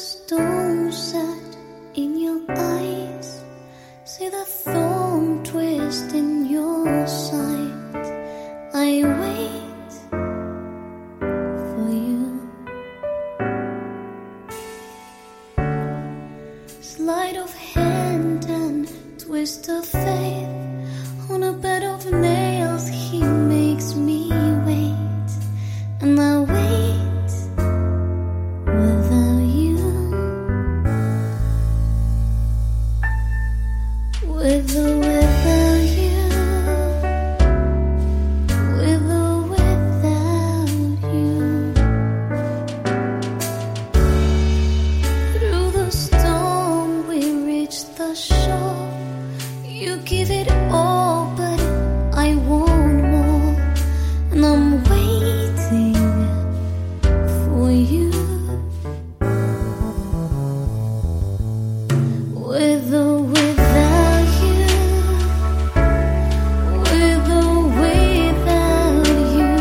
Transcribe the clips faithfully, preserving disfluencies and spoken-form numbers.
stone set in your eyes, see the thorn twist in your side. I wait for you. Sleight of hand and twist of faith, on a bed of nails he makes me wait, and I wait without you. With or without you, with or without you. Through the storm we reach the shore. You give it all, but I want more, and I'm waiting for you. With or without you, with or without you,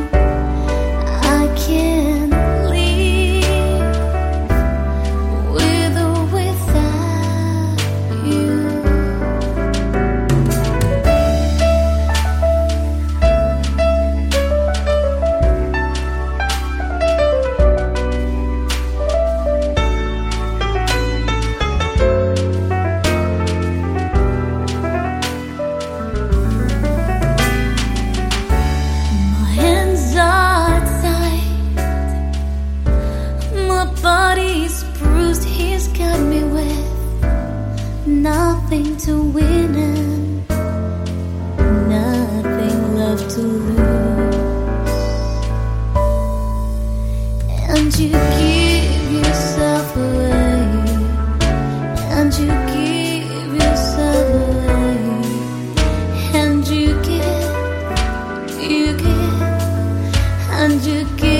I can't leave. With or without you. Body's bruised, he's got me with nothing to win and nothing left to lose. And you give yourself away, and you give yourself away, and you give, you give, and you give.